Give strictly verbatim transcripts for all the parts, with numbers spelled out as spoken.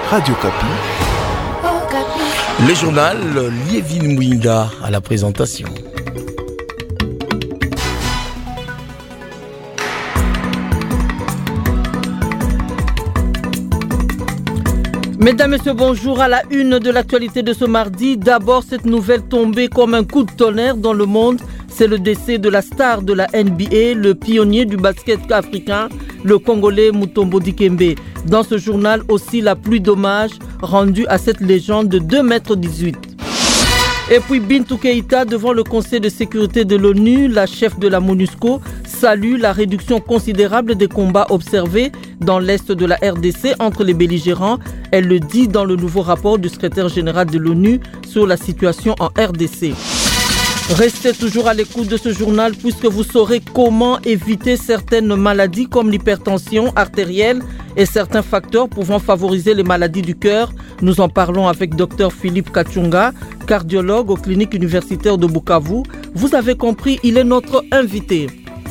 Radio Kapi. Le journal Liévin Mouinda à la présentation. Mesdames, Messieurs, bonjour. À la une de l'actualité de ce mardi, d'abord cette nouvelle tombée comme un coup de tonnerre dans le monde. C'est le décès de la star de la N B A, le pionnier du basket africain, le Congolais Mutombo Dikembe. Dans ce journal aussi, la pluie d'hommage rendue à cette légende de deux mètres dix-huit. Et puis Bintou Keïta, devant le Conseil de sécurité de l'ONU, la chef de la MONUSCO salue la réduction considérable des combats observés dans l'est de la R D C entre les belligérants. Elle le dit dans le nouveau rapport du secrétaire général de l'ONU sur la situation en R D C. Restez toujours à l'écoute de ce journal puisque vous saurez comment éviter certaines maladies comme l'hypertension artérielle et certains facteurs pouvant favoriser les maladies du cœur. Nous en parlons avec Dr Philippe Kachunga, cardiologue aux cliniques universitaires de Bukavu. Vous avez compris, il est notre invité.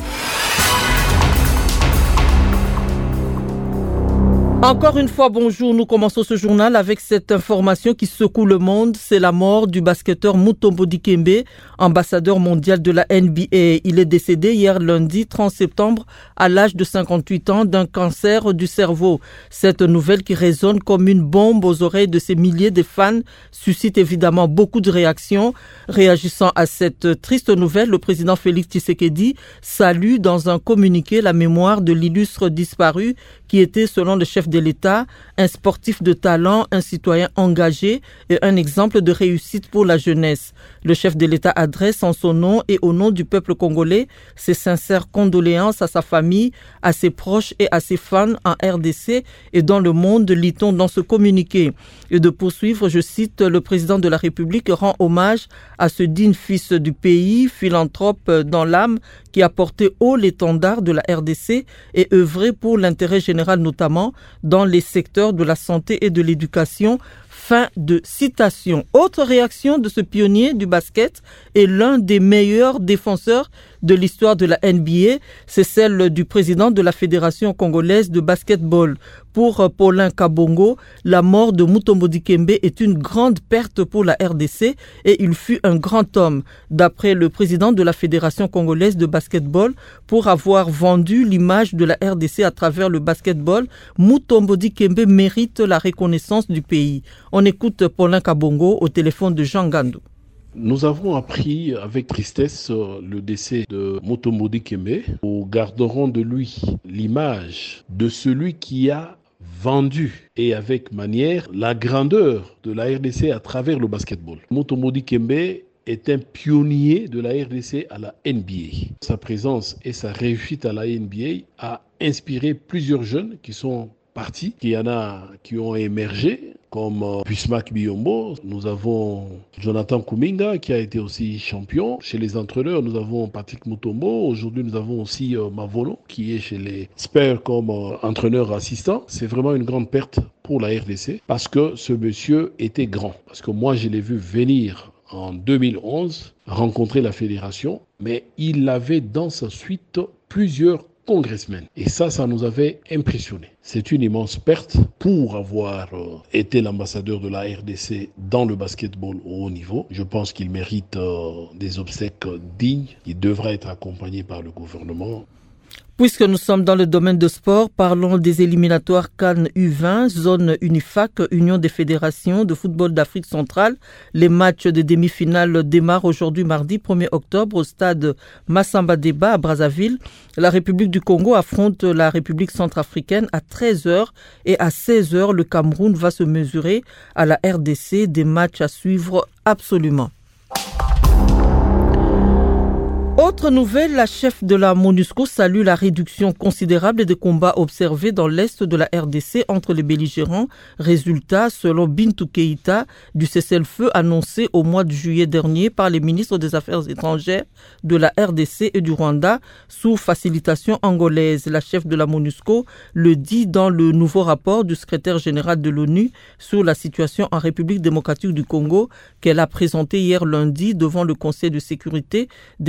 Encore une fois, bonjour. Nous commençons ce journal avec cette information qui secoue le monde. C'est la mort du basketteur Mutombo Dikembe, ambassadeur mondial de la N B A. Il est décédé hier lundi trente septembre à l'âge de cinquante-huit ans d'un cancer du cerveau. Cette nouvelle qui résonne comme une bombe aux oreilles de ces milliers de fans suscite évidemment beaucoup de réactions. Réagissant à cette triste nouvelle, le président Félix Tshisekedi salue dans un communiqué la mémoire de l'illustre disparu qui était, selon le chef de l'État, un sportif de talent, un citoyen engagé et un exemple de réussite pour la jeunesse. Le chef de l'État adresse en son nom et au nom du peuple congolais ses sincères condoléances à sa famille, à ses proches et à ses fans en R D C et dans le monde, lit-on dans ce communiqué. Et de poursuivre, je cite, le président de la République rend hommage à ce digne fils du pays, philanthrope dans l'âme, qui a porté haut l'étendard de la R D C et œuvré pour l'intérêt général, notamment dans les secteurs de la santé et de l'éducation. Fin de citation. Autre réaction de ce pionnier du basket et l'un des meilleurs défenseurs de l'histoire de la N B A, c'est celle du président de la Fédération congolaise de basketball. Pour Paulin Kabongo, la mort de Mutombo Dikembe est une grande perte pour la R D C et il fut un grand homme. D'après le président de la Fédération congolaise de basketball, pour avoir vendu l'image de la R D C à travers le basketball, Mutombo Dikembe mérite la reconnaissance du pays. On écoute Paulin Kabongo au téléphone de Jean Gandou. Nous avons appris avec tristesse le décès de Mutombo Dikembe. Nous garderons de lui l'image de celui qui a vendu et avec manière la grandeur de la R D C à travers le basketball. Mutombo Dikembe est un pionnier de la R D C à la N B A. Sa présence et sa réussite à la N B A a inspiré plusieurs jeunes qui sont partis. Il y en a qui ont émergé, comme euh, Bismack Biyombo. Nous avons Jonathan Kuminga qui a été aussi champion. Chez les entraîneurs, nous avons Patrick Mutombo. Aujourd'hui, nous avons aussi euh, Mavolo qui est chez les Spurs comme euh, entraîneur assistant. C'est vraiment une grande perte pour la R D C parce que ce monsieur était grand. Parce que moi, je l'ai vu venir en deux mille onze, rencontrer la fédération, mais il avait dans sa suite plusieurs congressmen. Et ça, ça nous avait impressionné. C'est une immense perte pour avoir euh, été l'ambassadeur de la R D C dans le basketball au haut niveau. Je pense qu'il mérite euh, des obsèques dignes. Il devra être accompagné par le gouvernement. Puisque nous sommes dans le domaine de sport, parlons des éliminatoires CAN U vingt, zone UNIFAC, Union des fédérations de football d'Afrique centrale. Les matchs de demi-finale démarrent aujourd'hui mardi premier octobre au stade Massamba Deba à Brazzaville. La République du Congo affronte la République centrafricaine à treize heures et à seize heures, le Cameroun va se mesurer à la R D C. Des matchs à suivre absolument. Autre nouvelle, la chef de la MONUSCO salue la réduction considérable des combats observés dans l'est de la R D C entre les belligérants. Résultat, selon Bintou Keïta, du cessez-le-feu annoncé au mois de juillet dernier par les ministres des Affaires étrangères de la R D C et du Rwanda sous facilitation angolaise. La chef de la MONUSCO le dit dans le nouveau rapport du secrétaire général de l'ONU sur la situation en République démocratique du Congo qu'elle a présenté hier lundi devant le Conseil de sécurité des Nations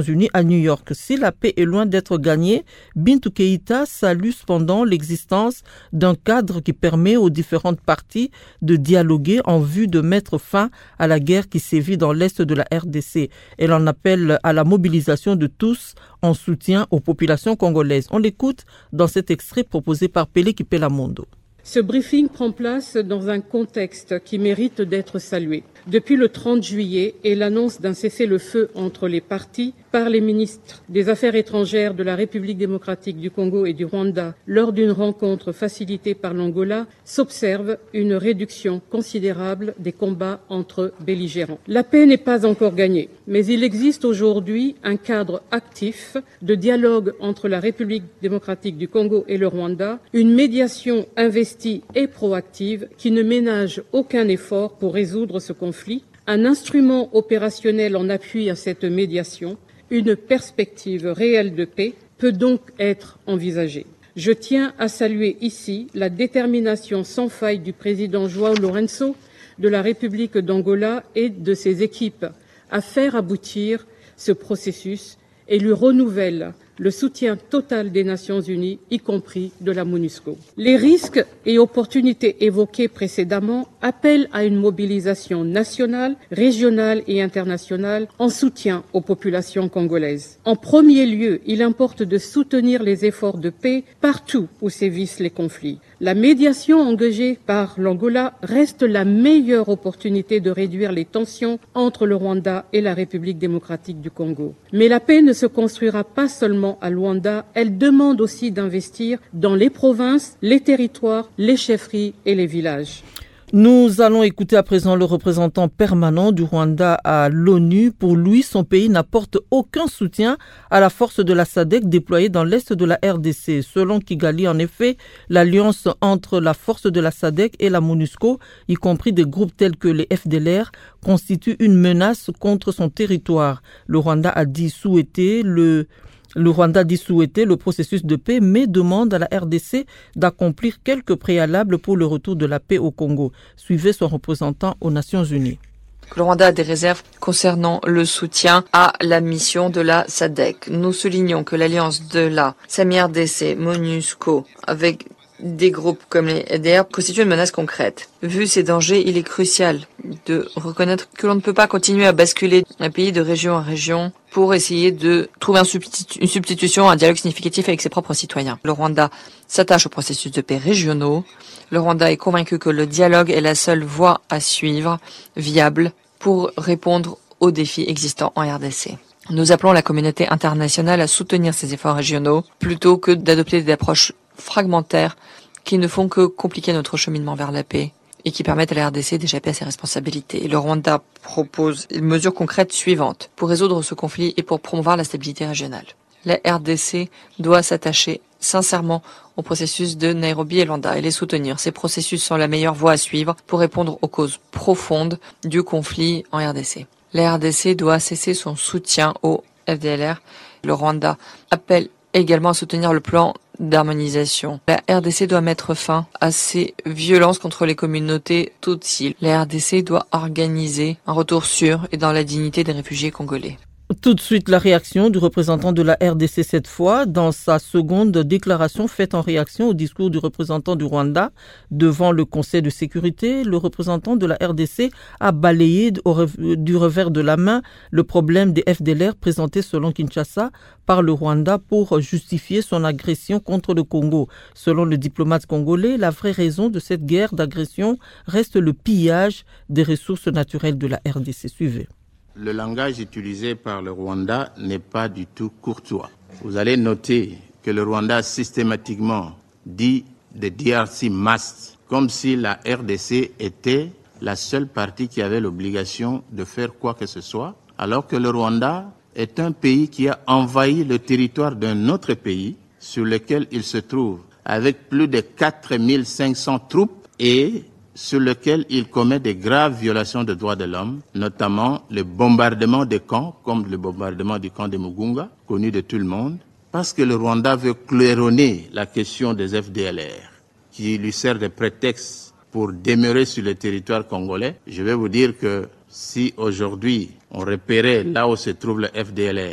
Unis à New York. Si la paix est loin d'être gagnée, Bintou Keïta salue cependant l'existence d'un cadre qui permet aux différentes parties de dialoguer en vue de mettre fin à la guerre qui sévit dans l'est de la R D C. Elle en appelle à la mobilisation de tous en soutien aux populations congolaises. On l'écoute dans cet extrait proposé par Pelé Kipelamondo. Ce briefing prend place dans un contexte qui mérite d'être salué. Depuis le trente juillet et l'annonce d'un cessez-le-feu entre les parties par les ministres des Affaires étrangères de la République démocratique du Congo et du Rwanda lors d'une rencontre facilitée par l'Angola, s'observe une réduction considérable des combats entre belligérants. La paix n'est pas encore gagnée, mais il existe aujourd'hui un cadre actif de dialogue entre la République démocratique du Congo et le Rwanda, une médiation investie et proactive qui ne ménage aucun effort pour résoudre ce conflit, un instrument opérationnel en appui à cette médiation, une perspective réelle de paix peut donc être envisagée. Je tiens à saluer ici la détermination sans faille du président João Lourenço de la République d'Angola et de ses équipes à faire aboutir ce processus et lui renouvelle le soutien total des Nations Unies, y compris de la MONUSCO. Les risques et opportunités évoqués précédemment appellent à une mobilisation nationale, régionale et internationale en soutien aux populations congolaises. En premier lieu, il importe de soutenir les efforts de paix partout où sévissent les conflits. La médiation engagée par l'Angola reste la meilleure opportunité de réduire les tensions entre le Rwanda et la République démocratique du Congo. Mais la paix ne se construira pas seulement à Luanda, elle demande aussi d'investir dans les provinces, les territoires, les chefferies et les villages. Nous allons écouter à présent le représentant permanent du Rwanda à l'ONU. Pour lui, son pays n'apporte aucun soutien à la force de la S A D C déployée dans l'est de la R D C. Selon Kigali, en effet, l'alliance entre la force de la S A D C et la MONUSCO, y compris des groupes tels que les F D L R, constitue une menace contre son territoire. Le Rwanda a dit souhaiter le... Le Rwanda dit souhaiter le processus de paix, mais demande à la R D C d'accomplir quelques préalables pour le retour de la paix au Congo. Suivez son représentant aux Nations Unies. Le Rwanda a des réserves concernant le soutien à la mission de la S A D C. Nous soulignons que l'alliance de la S A M I R D C, MONUSCO, avec des groupes comme les F D L R constituent une menace concrète. Vu ces dangers, il est crucial de reconnaître que l'on ne peut pas continuer à basculer un pays de région en région pour essayer de trouver un substitu- une substitution, un dialogue significatif avec ses propres citoyens. Le Rwanda s'attache au processus de paix régionaux. Le Rwanda est convaincu que le dialogue est la seule voie à suivre, viable, pour répondre aux défis existants en R D C. Nous appelons la communauté internationale à soutenir ces efforts régionaux plutôt que d'adopter des approches fragmentaires qui ne font que compliquer notre cheminement vers la paix et qui permettent à la R D C d'échapper à ses responsabilités. Le Rwanda propose une mesure concrète suivante pour résoudre ce conflit et pour promouvoir la stabilité régionale. La R D C doit s'attacher sincèrement au processus de Nairobi et Luanda et les soutenir. Ces processus sont la meilleure voie à suivre pour répondre aux causes profondes du conflit en R D C. La R D C doit cesser son soutien au F D L R. Le Rwanda appelle également à soutenir le plan d'harmonisation. La R D C doit mettre fin à ces violences contre les communautés Tutsi. La R D C doit organiser un retour sûr et dans la dignité des réfugiés congolais. Tout de suite, la réaction du représentant de la R D C cette fois, dans sa seconde déclaration faite en réaction au discours du représentant du Rwanda devant le Conseil de sécurité. Le représentant de la R D C a balayé du revers de la main le problème des F D L R présenté selon Kinshasa par le Rwanda pour justifier son agression contre le Congo. Selon le diplomate congolais, la vraie raison de cette guerre d'agression reste le pillage des ressources naturelles de la R D C. Suivez. Le langage utilisé par le Rwanda n'est pas du tout courtois. Vous allez noter que le Rwanda systématiquement dit the D R C must, comme si la R D C était la seule partie qui avait l'obligation de faire quoi que ce soit, alors que le Rwanda est un pays qui a envahi le territoire d'un autre pays sur lequel il se trouve avec plus de quatre mille cinq cents troupes et sur lequel il commet des graves violations des droits de l'homme, notamment le bombardement des camps, comme le bombardement du camp de Mugunga, connu de tout le monde, parce que le Rwanda veut claironner la question des F D L R, qui lui sert de prétexte pour demeurer sur le territoire congolais. Je vais vous dire que si aujourd'hui on repérait là où se trouve le F D L R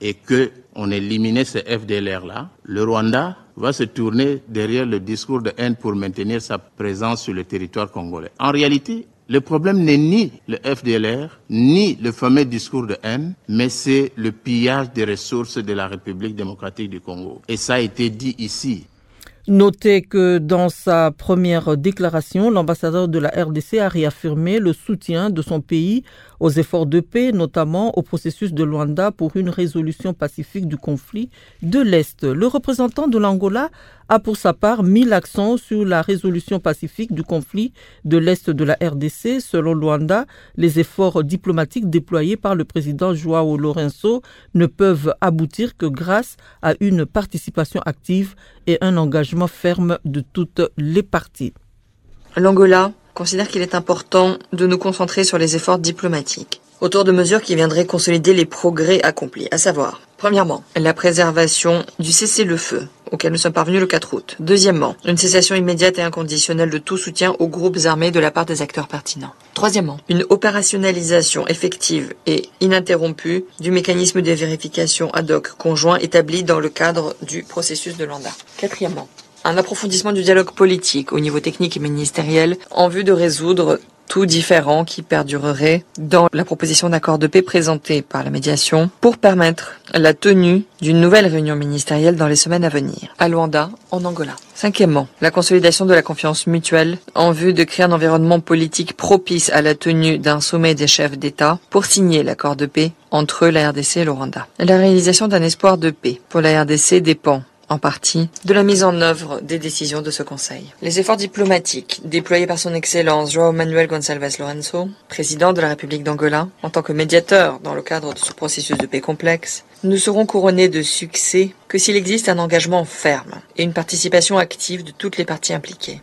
et que on éliminait ces F D L R-là, le Rwanda va se tourner derrière le discours de haine pour maintenir sa présence sur le territoire congolais. En réalité, le problème n'est ni le F D L R, ni le fameux discours de haine, mais c'est le pillage des ressources de la République démocratique du Congo. Et ça a été dit ici. Notez que dans sa première déclaration, l'ambassadeur de la R D C a réaffirmé le soutien de son pays aux efforts de paix, notamment au processus de Luanda pour une résolution pacifique du conflit de l'Est. Le représentant de l'Angola a pour sa part mis l'accent sur la résolution pacifique du conflit de l'Est de la R D C. Selon Luanda, les efforts diplomatiques déployés par le président João Lourenço ne peuvent aboutir que grâce à une participation active et un engagement ferme de toutes les parties. L'Angola considère qu'il est important de nous concentrer sur les efforts diplomatiques autour de mesures qui viendraient consolider les progrès accomplis, à savoir, premièrement, la préservation du cessez-le-feu, auquel nous sommes parvenus le quatre août. Deuxièmement, une cessation immédiate et inconditionnelle de tout soutien aux groupes armés de la part des acteurs pertinents. Troisièmement, une opérationnalisation effective et ininterrompue du mécanisme de vérification ad hoc conjoint établi dans le cadre du processus de Luanda. Quatrièmement, un approfondissement du dialogue politique au niveau technique et ministériel en vue de résoudre tout différend qui perdurerait dans la proposition d'accord de paix présentée par la médiation pour permettre la tenue d'une nouvelle réunion ministérielle dans les semaines à venir, à Luanda, en Angola. Cinquièmement, la consolidation de la confiance mutuelle en vue de créer un environnement politique propice à la tenue d'un sommet des chefs d'État pour signer l'accord de paix entre la R D C et le Rwanda. La réalisation d'un espoir de paix pour la R D C dépend en partie de la mise en œuvre des décisions de ce Conseil. Les efforts diplomatiques déployés par son Excellence João Manuel Gonçalves Lourenço, président de la République d'Angola, en tant que médiateur dans le cadre de ce processus de paix complexe, ne seront couronnés de succès que s'il existe un engagement ferme et une participation active de toutes les parties impliquées.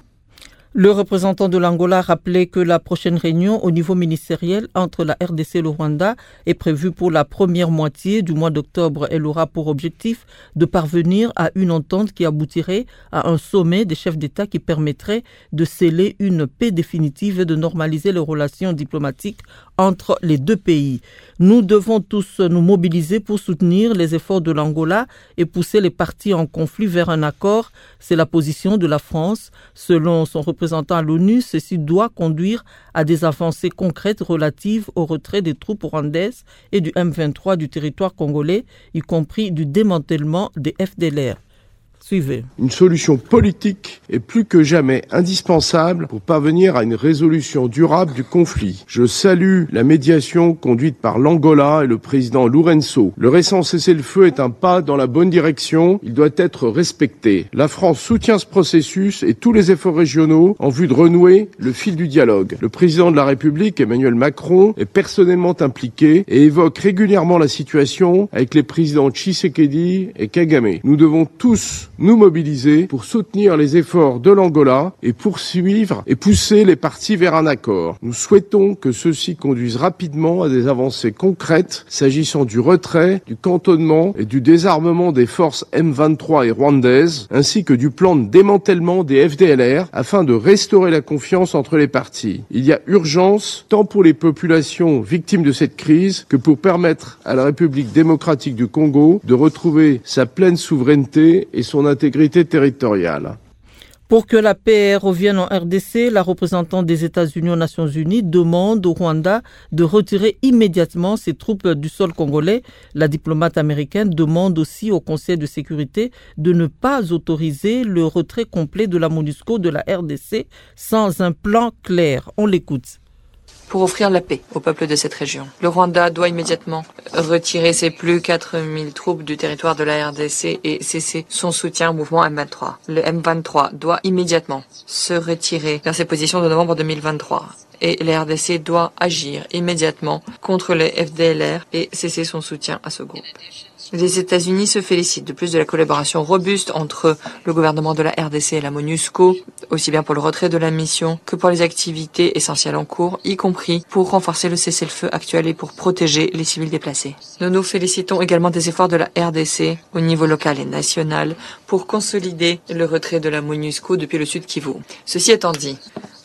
Le représentant de l'Angola rappelait que la prochaine réunion au niveau ministériel entre la R D C et le Rwanda est prévue pour la première moitié du mois d'octobre. Elle aura pour objectif de parvenir à une entente qui aboutirait à un sommet des chefs d'État qui permettrait de sceller une paix définitive et de normaliser les relations diplomatiques entre les deux pays. Nous devons tous nous mobiliser pour soutenir les efforts de l'Angola et pousser les parties en conflit vers un accord. C'est la position de la France. Selon son représentant à l'ONU, ceci doit conduire à des avancées concrètes relatives au retrait des troupes rwandaises et du M vingt-trois du territoire congolais, y compris du démantèlement des F D L R. Suivez. Une solution politique est plus que jamais indispensable pour parvenir à une résolution durable du conflit. Je salue la médiation conduite par l'Angola et le président Lourenço. Le récent cessez-le-feu est un pas dans la bonne direction. Il doit être respecté. La France soutient ce processus et tous les efforts régionaux en vue de renouer le fil du dialogue. Le président de la République, Emmanuel Macron, est personnellement impliqué et évoque régulièrement la situation avec les présidents Tshisekedi et Kagame. Nous devons tous nous mobiliser pour soutenir les efforts de l'Angola et poursuivre et pousser les parties vers un accord. Nous souhaitons que ceux-ci conduisent rapidement à des avancées concrètes s'agissant du retrait, du cantonnement et du désarmement des forces M vingt-trois et rwandaises, ainsi que du plan de démantèlement des F D L R afin de restaurer la confiance entre les parties. Il y a urgence tant pour les populations victimes de cette crise que pour permettre à la République démocratique du Congo de retrouver sa pleine souveraineté et son intégrité territoriale. Pour que la paix revienne en R D C, la représentante des États-Unis aux Nations Unies demande au Rwanda de retirer immédiatement ses troupes du sol congolais. La diplomate américaine demande aussi au Conseil de sécurité de ne pas autoriser le retrait complet de la MONUSCO de la R D C sans un plan clair. On l'écoute. Pour offrir la paix au peuple de cette région, le Rwanda doit immédiatement retirer ses plus de quatre mille troupes du territoire de la R D C et cesser son soutien au mouvement M vingt-trois. Le M vingt-trois doit immédiatement se retirer vers ses positions de novembre deux mille vingt-trois. Et la R D C doit agir immédiatement contre les F D L R et cesser son soutien à ce groupe. Les États-Unis se félicitent de plus de la collaboration robuste entre le gouvernement de la R D C et la MONUSCO, aussi bien pour le retrait de la mission que pour les activités essentielles en cours, y compris pour renforcer le cessez-le-feu actuel et pour protéger les civils déplacés. Nous nous félicitons également des efforts de la R D C au niveau local et national pour consolider le retrait de la MONUSCO depuis le Sud Kivu. Ceci étant dit,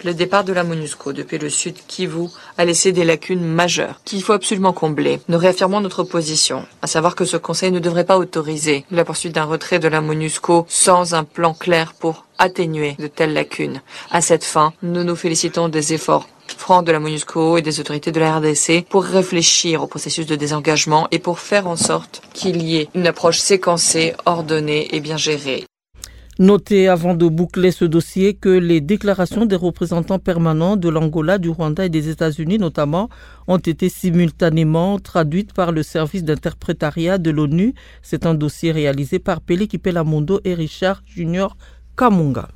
Le départ de la MONUSCO depuis le sud Kivu a laissé des lacunes majeures qu'il faut absolument combler. Nous réaffirmons notre position, à savoir que ce Conseil ne devrait pas autoriser la poursuite d'un retrait de la MONUSCO sans un plan clair pour atténuer de telles lacunes. À cette fin, nous nous félicitons des efforts francs de la MONUSCO et des autorités de la R D C pour réfléchir au processus de désengagement et pour faire en sorte qu'il y ait une approche séquencée, ordonnée et bien gérée. Notez avant de boucler ce dossier que les déclarations des représentants permanents de l'Angola, du Rwanda et des États-Unis notamment ont été simultanément traduites par le service d'interprétariat de l'ONU. C'est un dossier réalisé par Pele Kipelamondo et Richard Junior Kamunga.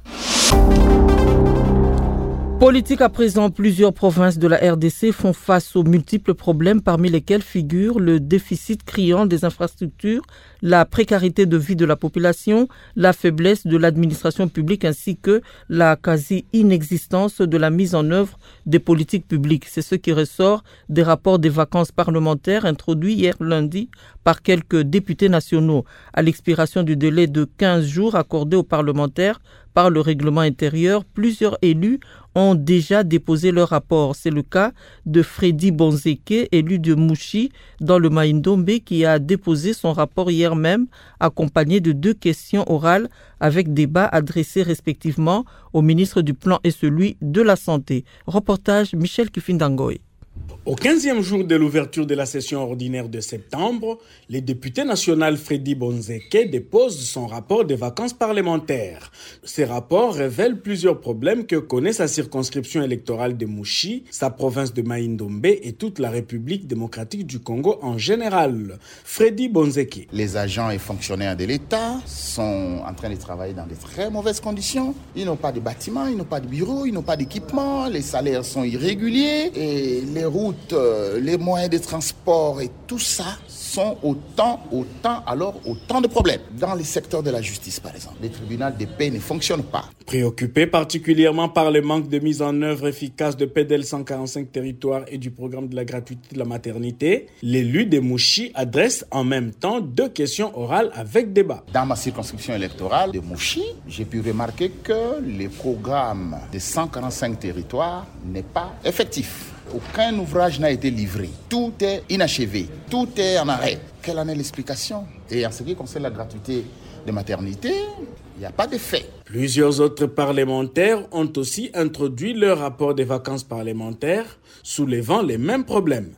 Politique à présent, plusieurs provinces de la R D C font face aux multiples problèmes parmi lesquels figurent le déficit criant des infrastructures, la précarité de vie de la population, la faiblesse de l'administration publique ainsi que la quasi-inexistence de la mise en œuvre des politiques publiques. C'est ce qui ressort des rapports des vacances parlementaires introduits hier lundi par quelques députés nationaux. À l'expiration du délai de quinze jours accordé aux parlementaires par le règlement intérieur, plusieurs élus ont déjà déposé leur rapport. C'est le cas de Freddy Bonzeke, élu de Mouchi dans le Maïndombe, qui a déposé son rapport hier même, accompagné de deux questions orales avec débat adressés respectivement au ministre du Plan et celui de la Santé. Reportage Michel Kifindangoy. Au quinzième jour de l'ouverture de la session ordinaire de septembre, le député national Freddy Bonzeke dépose son rapport des vacances parlementaires. Ce rapport révèle plusieurs problèmes que connaît sa circonscription électorale de Mouchi, sa province de Maïndombe et toute la République démocratique du Congo en général. Freddy Bonzeke. Les agents et fonctionnaires de l'État sont en train de travailler dans de très mauvaises conditions. Ils n'ont pas de bâtiments, ils n'ont pas de bureaux, ils n'ont pas d'équipement, les salaires sont irréguliers et les routes, les moyens de transport et tout ça sont autant, autant, alors autant de problèmes. Dans les secteurs de la justice, par exemple, les tribunaux de paix ne fonctionnent pas. Préoccupé particulièrement par le manque de mise en œuvre efficace de P D L cent quarante-cinq territoires et du programme de la gratuité de la maternité, l'élu de Mouchi adresse en même temps deux questions orales avec débat. Dans ma circonscription électorale de Mouchi, j'ai pu remarquer que le programme de cent quarante-cinq territoires n'est pas effectif. Aucun ouvrage n'a été livré. Tout est inachevé. Tout est en arrêt. Quelle en est l'explication? Et en ce qui concerne la gratuité de maternité, il n'y a pas de fait. Plusieurs autres parlementaires ont aussi introduit leur rapport des vacances parlementaires, soulevant les mêmes problèmes.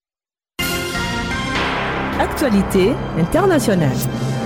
Actualité internationale.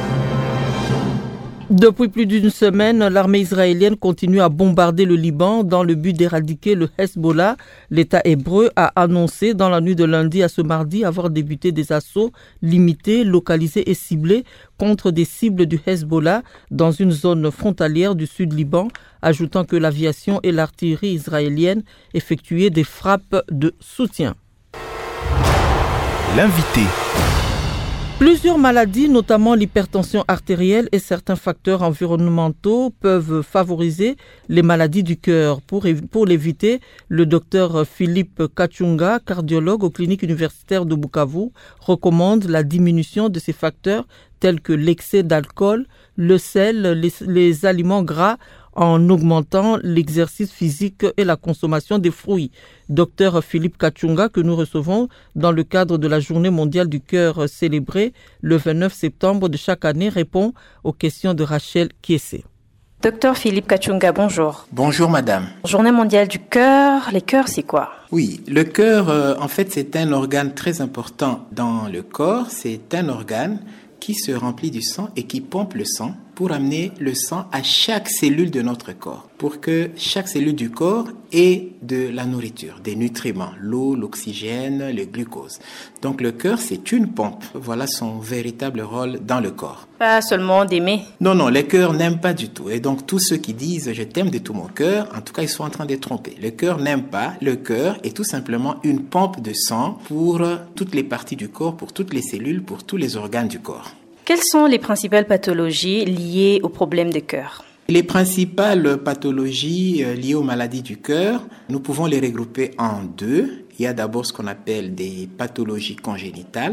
Depuis plus d'une semaine, l'armée israélienne continue à bombarder le Liban dans le but d'éradiquer le Hezbollah. L'État hébreu a annoncé dans la nuit de lundi à ce mardi avoir débuté des assauts limités, localisés et ciblés contre des cibles du Hezbollah dans une zone frontalière du sud Liban, ajoutant que l'aviation et l'artillerie israélienne effectuaient des frappes de soutien. L'invité. Plusieurs maladies, notamment l'hypertension artérielle et certains facteurs environnementaux, peuvent favoriser les maladies du cœur. Pour, pour l'éviter, le docteur Philippe Kachunga, cardiologue aux cliniques universitaires de Bukavu, recommande la diminution de ces facteurs tels que l'excès d'alcool, le sel, les, les aliments gras, en augmentant l'exercice physique et la consommation des fruits. Docteur Philippe Kachunga, que nous recevons dans le cadre de la Journée mondiale du cœur célébrée le vingt-neuf septembre de chaque année, répond aux questions de Rachel Kiessé. Docteur Philippe Kachunga, bonjour. Bonjour madame. Journée mondiale du cœur, les cœurs c'est quoi? Oui, le cœur, euh, en fait, c'est un organe très important dans le corps. C'est un organe qui se remplit du sang et qui pompe le sang pour amener le sang à chaque cellule de notre corps, pour que chaque cellule du corps ait de la nourriture, des nutriments, l'eau, l'oxygène, le glucose. Donc le cœur, c'est une pompe. Voilà son véritable rôle dans le corps. Pas seulement d'aimer. Non, non, le cœur n'aime pas du tout. Et donc tous ceux qui disent « je t'aime de tout mon cœur », en tout cas, ils sont en train de tromper. Le cœur n'aime pas. Le cœur est tout simplement une pompe de sang pour toutes les parties du corps, pour toutes les cellules, pour tous les organes du corps. Quelles sont les principales pathologies liées aux problèmes de cœur? Les principales pathologies liées aux maladies du cœur, nous pouvons les regrouper en deux. Il y a d'abord ce qu'on appelle des pathologies congénitales.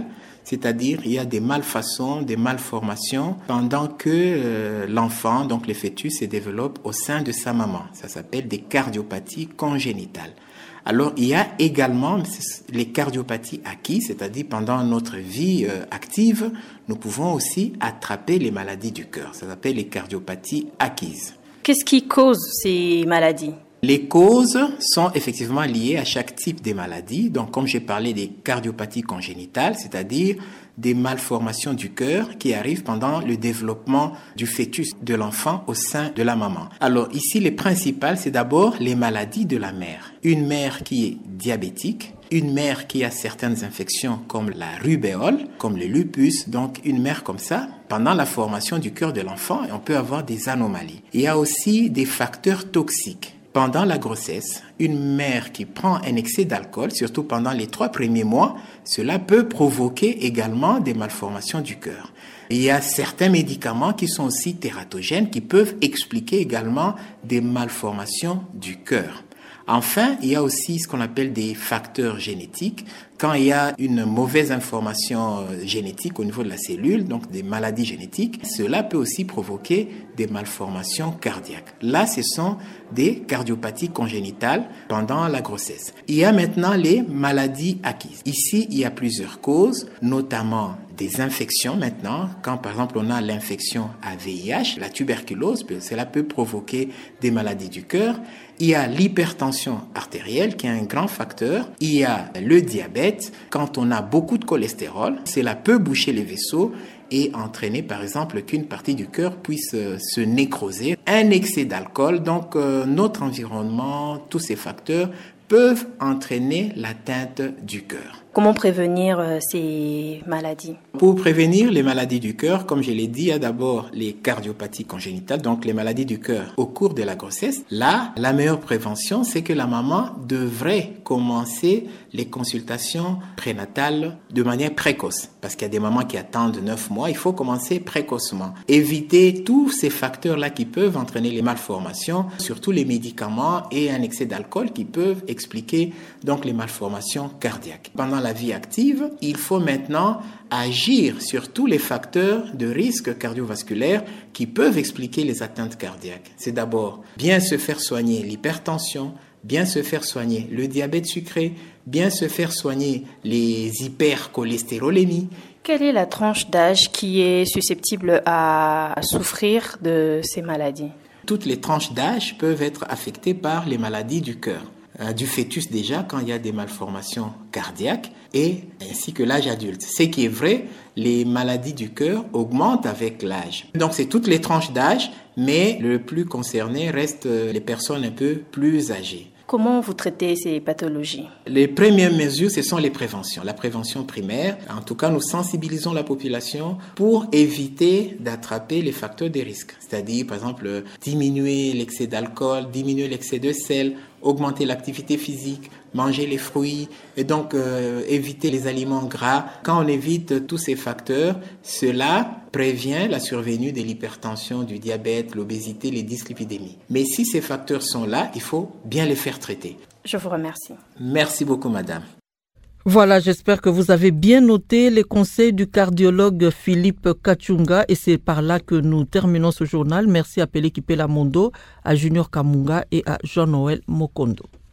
c'est-à-dire il y a des malfaçons, des malformations pendant que euh, l'enfant, donc le fœtus, se développe au sein de sa maman. Ça s'appelle des cardiopathies congénitales. Alors, il y a également les cardiopathies acquises, c'est-à-dire pendant notre vie euh, active, nous pouvons aussi attraper les maladies du cœur. Ça s'appelle les cardiopathies acquises. Qu'est-ce qui cause ces maladies ? Les causes sont effectivement liées à chaque type de maladie. Donc, comme j'ai parlé des cardiopathies congénitales, c'est-à-dire des malformations du cœur qui arrivent pendant le développement du fœtus de l'enfant au sein de la maman. Alors ici, les principales, c'est d'abord les maladies de la mère. Une mère qui est diabétique, une mère qui a certaines infections comme la rubéole, comme le lupus, donc une mère comme ça, pendant la formation du cœur de l'enfant, on peut avoir des anomalies. Il y a aussi des facteurs toxiques. Pendant la grossesse, une mère qui prend un excès d'alcool, surtout pendant les trois premiers mois, cela peut provoquer également des malformations du cœur. Il y a certains médicaments qui sont aussi tératogènes qui peuvent expliquer également des malformations du cœur. Enfin, il y a aussi ce qu'on appelle des facteurs génétiques. Quand il y a une mauvaise information génétique au niveau de la cellule, donc des maladies génétiques, cela peut aussi provoquer des malformations cardiaques. Là, ce sont des cardiopathies congénitales pendant la grossesse. Il y a maintenant les maladies acquises. Ici, il y a plusieurs causes, notamment des infections maintenant. Quand par exemple on a l'infection à V I H, la tuberculose, cela peut provoquer des maladies du cœur. Il y a l'hypertension artérielle qui est un grand facteur. Il y a le diabète. Quand on a beaucoup de cholestérol, cela peut boucher les vaisseaux et entraîner par exemple qu'une partie du cœur puisse euh, se nécroser. Un excès d'alcool, donc euh, notre environnement, tous ces facteurs peuvent entraîner l'atteinte du cœur. Comment prévenir euh, ces maladies ? Pour prévenir les maladies du cœur, comme je l'ai dit, il y a d'abord les cardiopathies congénitales, donc les maladies du cœur au cours de la grossesse. Là, la meilleure prévention, c'est que la maman devrait commencer les consultations prénatales de manière précoce. Parce qu'il y a des mamans qui attendent neuf mois, il faut commencer précocement. Éviter tous ces facteurs-là qui peuvent entraîner les malformations, surtout les médicaments et un excès d'alcool qui peuvent expliquer donc les malformations cardiaques. Pendant la vie active, il faut maintenant agir sur tous les facteurs de risque cardiovasculaire qui peuvent expliquer les atteintes cardiaques. C'est d'abord bien se faire soigner l'hypertension, bien se faire soigner le diabète sucré, bien se faire soigner les hypercholestérolémies. Quelle est la tranche d'âge qui est susceptible à souffrir de ces maladies ? Toutes les tranches d'âge peuvent être affectées par les maladies du cœur. Du fœtus déjà quand il y a des malformations cardiaques et ainsi que l'âge adulte. Ce qui est vrai, les maladies du cœur augmentent avec l'âge. Donc c'est toutes les tranches d'âge, mais le plus concerné reste les personnes un peu plus âgées. Comment vous traitez ces pathologies ? Les premières mesures, ce sont les préventions. La prévention primaire, en tout cas, nous sensibilisons la population pour éviter d'attraper les facteurs de risque. C'est-à-dire, par exemple, diminuer l'excès d'alcool, diminuer l'excès de sel, augmenter l'activité physique, manger les fruits et donc euh, éviter les aliments gras. Quand on évite tous ces facteurs, cela prévient la survenue de l'hypertension, du diabète, l'obésité, les dyslipidémies. Mais si ces facteurs sont là, il faut bien les faire traiter. Je vous remercie. Merci beaucoup, madame. Voilà, j'espère que vous avez bien noté les conseils du cardiologue Philippe Kachunga et c'est par là que nous terminons ce journal. Merci à Pelé Kipela Mondo, à Junior Kamunga et à Jean-Noël Mokondo.